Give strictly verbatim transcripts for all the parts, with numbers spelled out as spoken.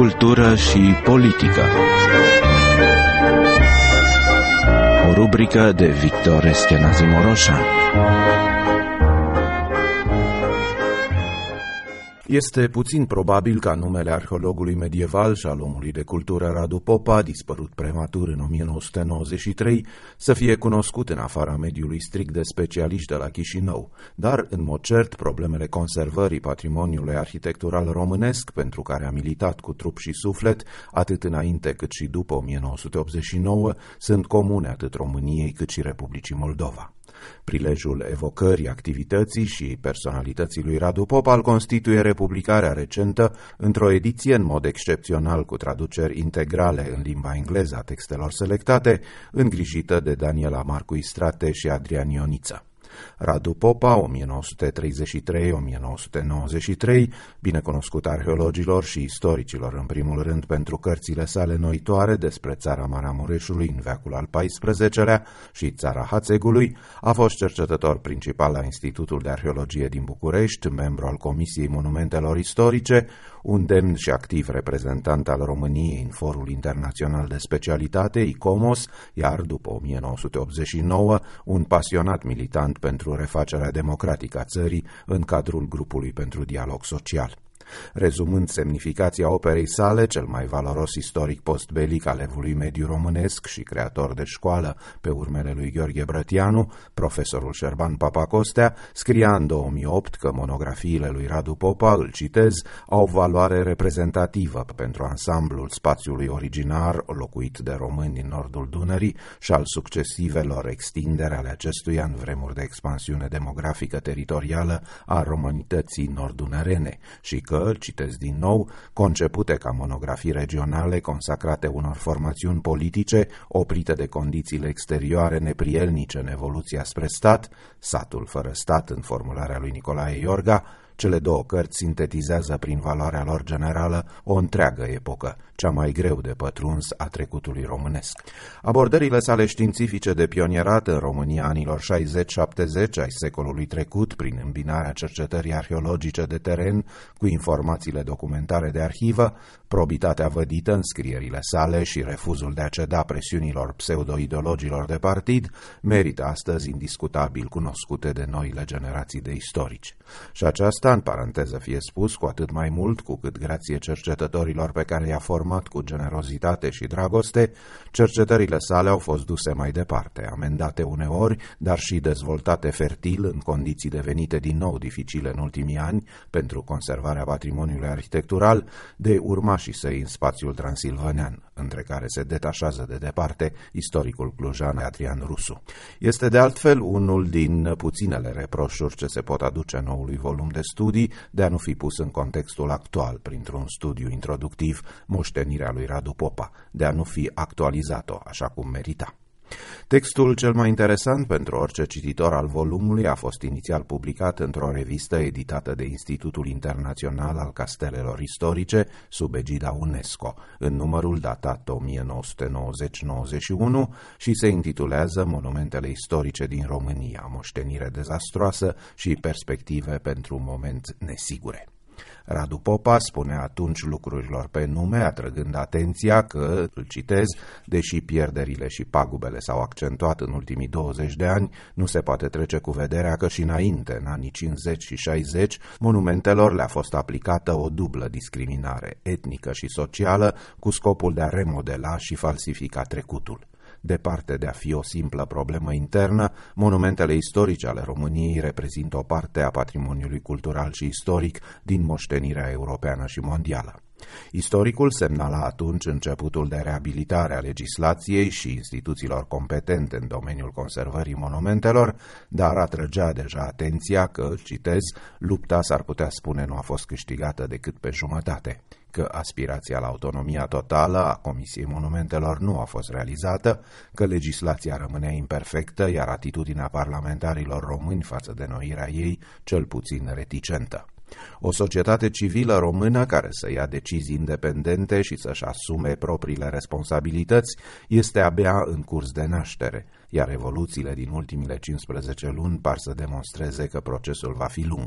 cultură și politică. O rubrică de Victor Eschenazi Moroșan. Este puțin probabil ca numele arheologului medieval și al omului de cultură Radu Popa, dispărut prematur în o mie nouă sute nouăzeci și trei, să fie cunoscut în afara mediului strict de specialiști de la Chișinău, dar, în mod cert, problemele conservării patrimoniului arhitectural românesc, pentru care a militat cu trup și suflet, atât înainte cât și după o mie nouă sute optzeci și nouă, sunt comune atât României cât și Republicii Moldova. Prilejul evocării activității și personalității lui Radu Popa îl constituie republicarea recentă într-o ediție în mod excepțional cu traduceri integrale în limba engleză a textelor selectate, îngrijită de Daniela Marcu Istrate și Adrian Ioniță. Radu Popa, o mie nouă sute treizeci și trei - o mie nouă sute nouăzeci și trei, bine cunoscut arheologilor și istoricilor în primul rând pentru cărțile sale noitoare despre țara Maramureșului în veacul al paisprezecelea și țara Hațegului, a fost cercetător principal la Institutul de Arheologie din București, membru al Comisiei Monumentelor Istorice, un demn și activ reprezentant al României în Forul Internațional de Specialitate, ICOMOS, iar după o mie nouă sute optzeci și nouă, un pasionat militant pentru refacerea democratică a țării în cadrul grupului pentru dialog social. Rezumând semnificația operei sale, cel mai valoros istoric postbelic al evului mediu românesc și creator de școală pe urmele lui Gheorghe Brătianu, profesorul Șerban Papacostea, scria în două mii opt că monografiile lui Radu Popa, îl citez, au valoare reprezentativă pentru ansamblul spațiului originar locuit de români din nordul Dunării și al succesivelor extindere ale acestuia în vremuri de expansiune demografică teritorială a românității nord-dunărene și că, citesc din nou, concepute ca monografii regionale consacrate unor formațiuni politice oprite de condițiile exterioare neprielnice în evoluția spre stat, satul fără stat în formularea lui Nicolae Iorga, cele două cărți sintetizează prin valoarea lor generală o întreagă epocă, cea mai greu de pătruns a trecutului românesc. Abordările sale științifice de pionierat în România anilor șaizeci șaptezeci ai secolului trecut, prin îmbinarea cercetării arheologice de teren cu informațiile documentare de arhivă, probitatea vădită în scrierile sale și refuzul de a ceda presiunilor pseudo-ideologilor de partid, merită astăzi indiscutabil cunoscute de noile generații de istorici. Și aceasta, în paranteză fie spus, cu atât mai mult cu cât, grație cercetătorilor pe care i-a format cu generozitate și dragoste, cercetările sale au fost duse mai departe, amendate uneori, dar și dezvoltate fertil în condiții devenite din nou dificile în ultimii ani pentru conservarea patrimoniului arhitectural de urmașii săi în spațiul transilvanean, între care se detașează de departe istoricul clujan Adrian Rusu. Este de altfel unul din puținele reproșuri ce se pot aduce noului volum de studii de a nu fi pus în contextul actual printr-un studiu introductiv moștenirea lui Radu Popa, de a nu fi actualizat-o așa cum merita. Textul cel mai interesant pentru orice cititor al volumului a fost inițial publicat într-o revistă editată de Institutul Internațional al Castelelor Istorice sub egida UNESCO, în numărul datat o mie nouă sute nouăzeci nouăzeci și unu și se intitulează Monumentele istorice din România, moștenire dezastroasă și perspective pentru un moment nesigure. Radu Popa spune atunci lucrurilor pe nume, atrăgând atenția că, îl citez, deși pierderile și pagubele s-au accentuat în ultimii douăzeci de ani, nu se poate trece cu vederea că și înainte, în anii cincizeci și șaizeci, monumentelor le-a fost aplicată o dublă discriminare, etnică și socială, cu scopul de a remodela și falsifica trecutul. Departe de a fi o simplă problemă internă, monumentele istorice ale României reprezintă o parte a patrimoniului cultural și istoric din moștenirea europeană și mondială. Istoricul semnala atunci începutul de reabilitare a legislației și instituțiilor competente în domeniul conservării monumentelor, dar atrăgea deja atenția că, citez, lupta s-ar putea spune nu a fost câștigată decât pe jumătate, că aspirația la autonomia totală a Comisiei Monumentelor nu a fost realizată, că legislația rămânea imperfectă, iar atitudinea parlamentarilor români față de înnoirea ei cel puțin reticentă. O societate civilă română care să ia decizii independente și să-și asume propriile responsabilități este abia în curs de naștere, iar evoluțiile din ultimile cincisprezece luni par să demonstreze că procesul va fi lung.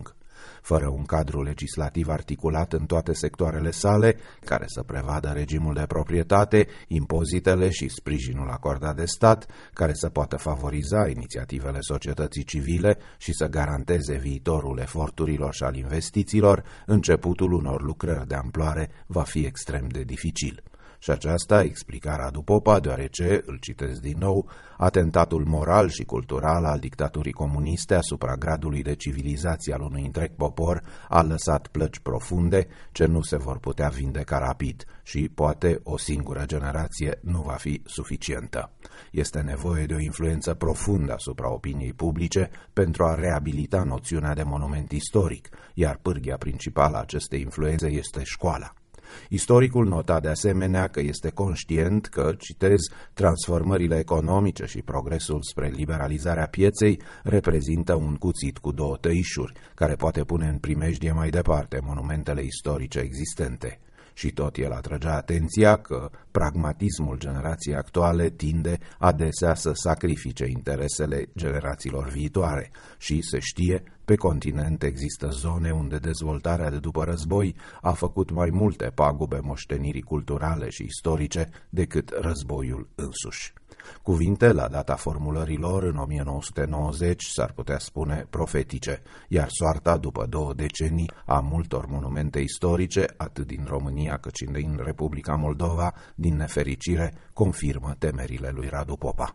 fără un cadru legislativ articulat în toate sectoarele sale, care să prevadă regimul de proprietate, impozitele și sprijinul acordat de stat, care să poată favoriza inițiativele societății civile și să garanteze viitorul eforturilor și al investițiilor, începutul unor lucrări de amploare va fi extrem de dificil. Și aceasta explica Radu Popa, deoarece, îl citesc din nou, atentatul moral și cultural al dictaturii comuniste asupra gradului de civilizație al unui întreg popor a lăsat plăci profunde ce nu se vor putea vindeca rapid și poate o singură generație nu va fi suficientă. Este nevoie de o influență profundă asupra opiniei publice pentru a reabilita noțiunea de monument istoric, iar pârghia principală a acestei influențe este școala. Istoricul nota de asemenea că este conștient că, citez, transformările economice și progresul spre liberalizarea pieței reprezintă un cuțit cu două tăișuri, care poate pune în primejdie mai departe monumentele istorice existente. Și tot el atrăgea atenția că pragmatismul generației actuale tinde adesea să sacrifice interesele generațiilor viitoare și, se știe, pe continent există zone unde dezvoltarea de după război a făcut mai multe pagube moștenirii culturale și istorice decât războiul însuși. Cuvinte la data formulărilor în o mie nouă sute nouăzeci s-ar putea spune profetice, iar soarta după două decenii a multor monumente istorice, atât din România cât și din Republica Moldova, din nefericire, confirmă temerile lui Radu Popa.